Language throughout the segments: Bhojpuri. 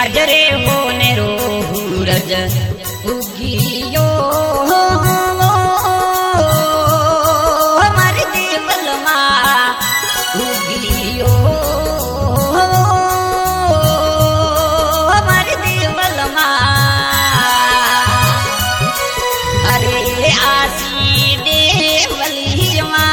रे होने रो सूरज उगियो हमारे देवल माँ उगियो हमारे देवल माँ अरे आसी देवली माँ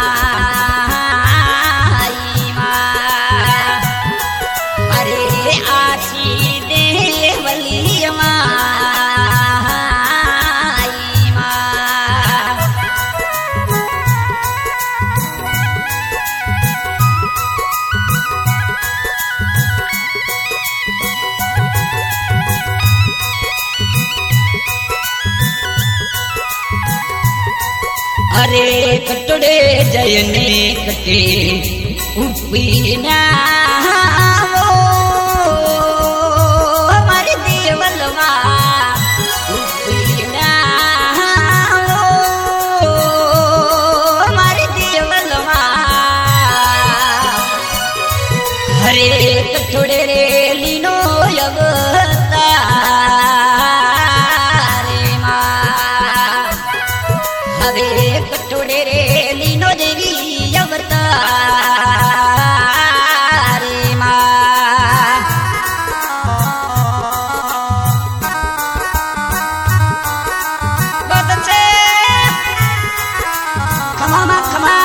अरे कटोरे जयने कटे उपीना हमारे देवलवा उपीना हमारे देवलवा हरे कटोरे रे लीनो यवता हवे कटोरे रे लीनो देवी अवतारे माँ बहुत अच्छे खमा माँ खमा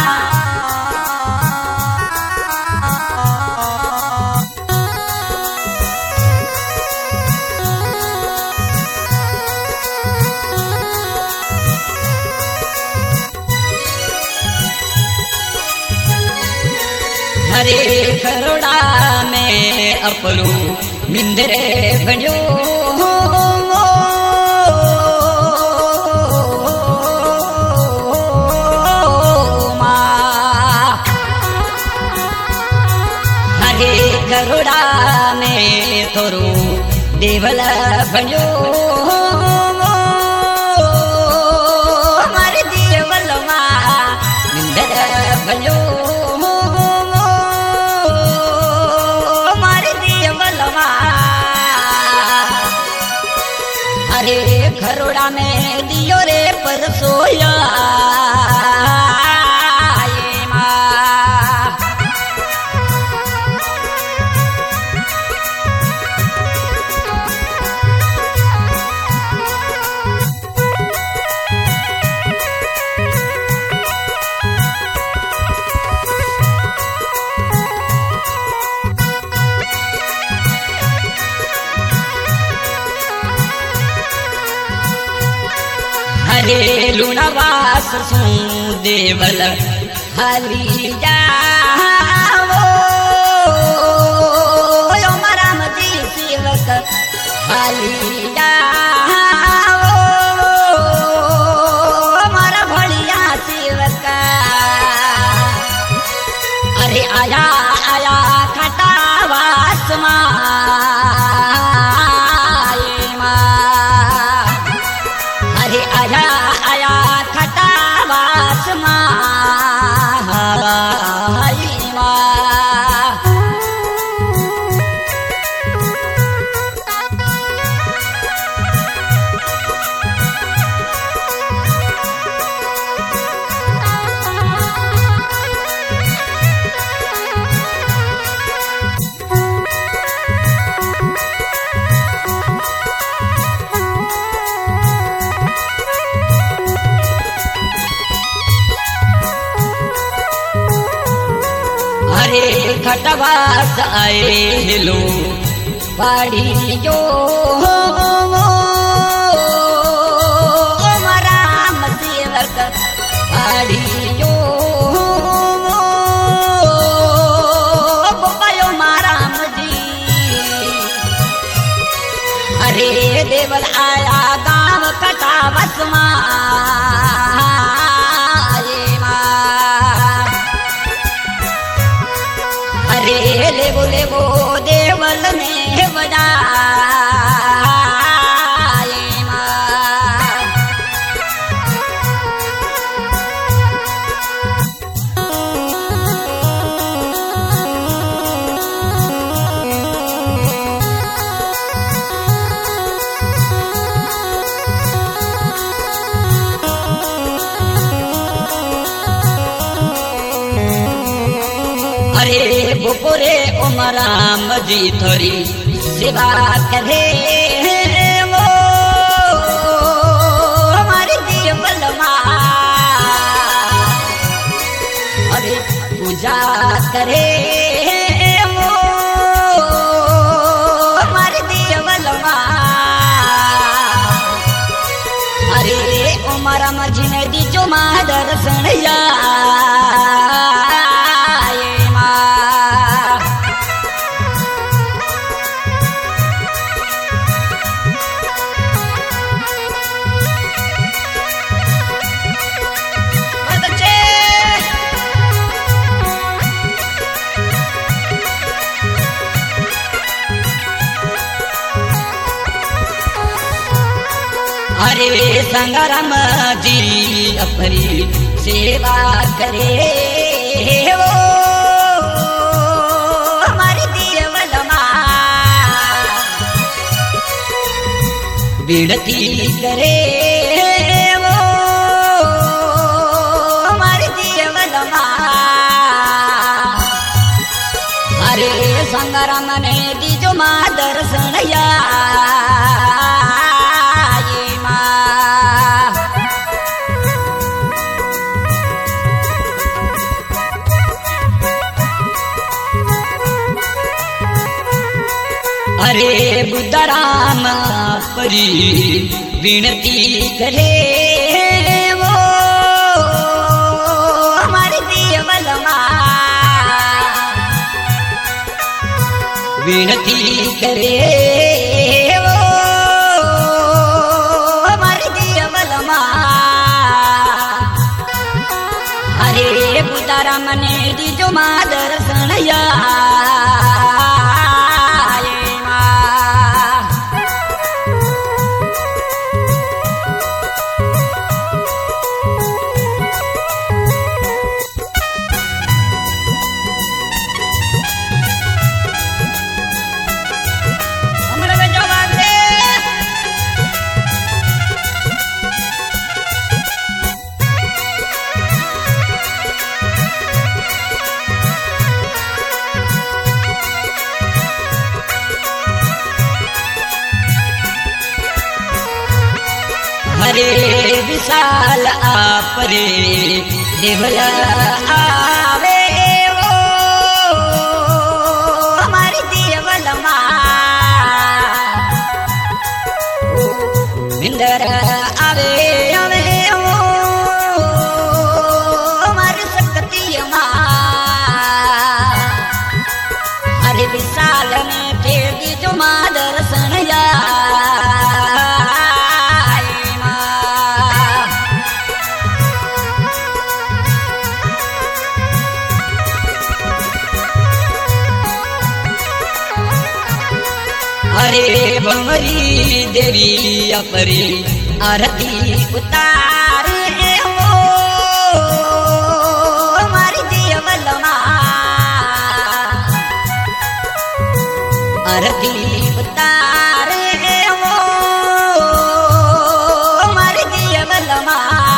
हरे करोड़ा में अपरू मिंदरे बनो हरे करोड़ा में थोरू देवल बनो हमारे देवल माँ मिंदर बनो अरे घरोड़ा में दियो रे पर सोया हरे लुणवास सू देवल हाली जावो मारा मजी सेवक हाली जावो मारा भलिया सेवक अरे आया आया खटावास माँ आया आया खटावास माँ हरे खटवास आए लो बाड़ी जो राम सेवक बाड़ी जो गोपायो माराम जी अरे देवल आया गाँव कटावस माँ लेवो लेवो देवल ने बजा अरे बपोरे ओमराम जी थोरी सेवा करे वो हमारे देवलमा अरे पूजा करे वो हमारे देवलमा अरे ओमराम जी ने दी जो माँ दर्शन या अरे संगराम जी अपनी सेवा करे वो हमारी देवलमा विनती करे वो हमारी देवलमा अरे संगराम ने दी जो माँ दर्शन या अरे बुद्धराम परी विनती करे वो हमारे देवलमा विनती करे वो हमारे देवलमा अरे बुद्धराम ने दी जो माँ दर्शन या हरे विशाल आपरे देवल आवे वो हमारी देवलमा इंदर आवे आवे वो हमारी शक्ति माँ हरे विशाल ने तेरी जो माँ दर्शन या अरे भंवरी देवी अपरी आरती उतारे वो हमारी देवलमा आरती उतारे वो हमारी देवलमा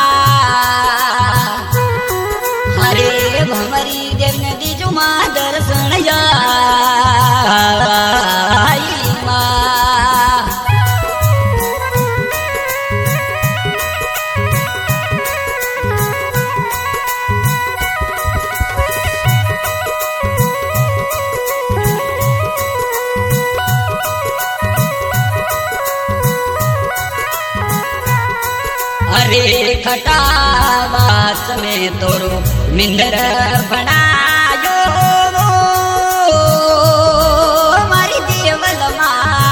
अरे भंवरी देवी ने दी जो माँ दर्शन या अरे खटावास में तोरो मिंदर बनायो वो हमारी देवलमा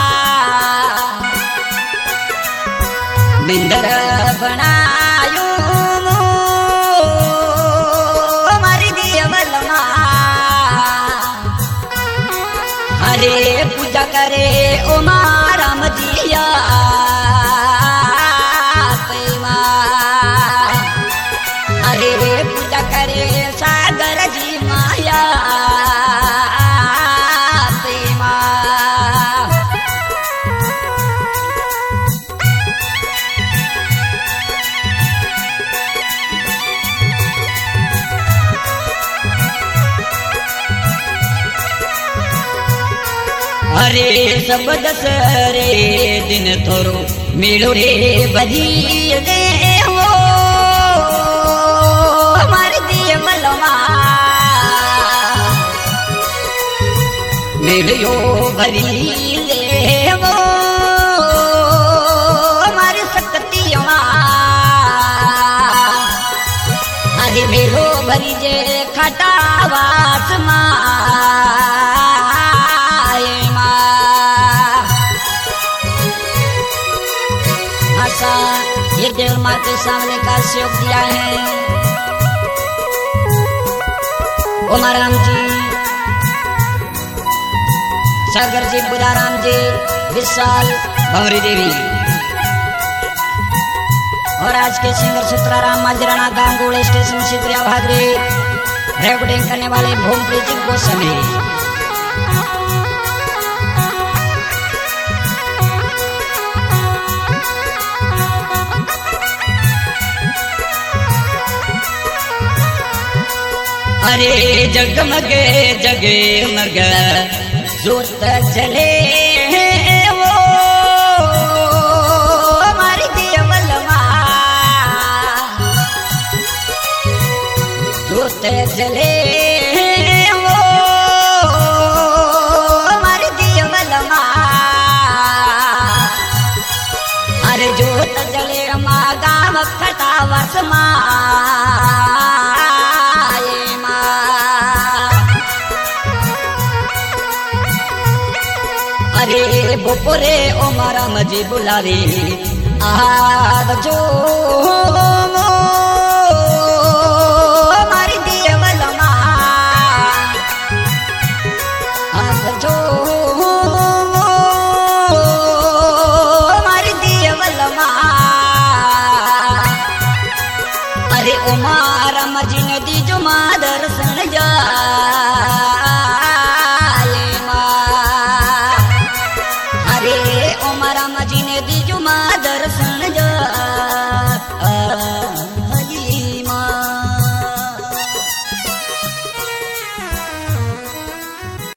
मिंदर बनायो वो हमारी देवलमा अरे पूजा करे ओ राम जिया पूजा करे सागर जी माया प्रेमा सब दसरे दिन थोरो मेलो रे बजी दे वो हमारे दिए मलमा मेलियो भरी ले वो हमारे शक्तियों अरे मेलो भरी जे खटावास ये देव माँ के सामने का सहयोग दिया है उमाराम जी, सागर जी, बुधाराम जी, विशाल, भंवरी देवी और आज के सिंगर सूत्राराम माजराना गांगुड़ स्टेशन सिद्रिया भादरी रिकॉर्डिंग करने वाले भूमप्रीत जी गोस्वामी। अरे जगमगे जगमग जोत जले वो हमारी देवलमा जोत जले वो हमारी देवलमा अरे जोत जले मा गाम खटावस मा अरे बपोरे ओ मारा मजी बुलावे आज जो